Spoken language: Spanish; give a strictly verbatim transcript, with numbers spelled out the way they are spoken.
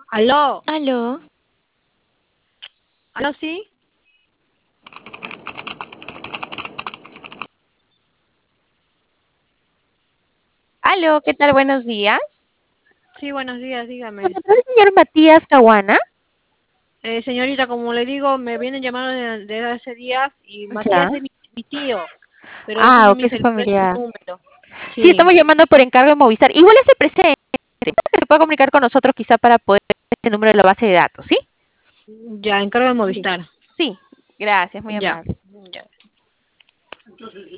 Aló, Aló, aló, sí, aló, ¿qué tal? Buenos días. sí, buenos días, ¿Se dígame. encuentra el señor Matías Caguana? Eh, señorita, como le digo, me vienen llamando de- desde hace días y Matías Ya. es mi, mi tío, pero él Ah, tiene ok, mi su celular, su familia. número. Sí, Sí, estamos llamando por encargo de Movistar. Igual ese presente, que se pueda comunicar con nosotros quizá para poder este número de la base de datos, ¿sí? ya, encargo de Sí. Movistar. Sí, gracias, muy Ya, amable. ya.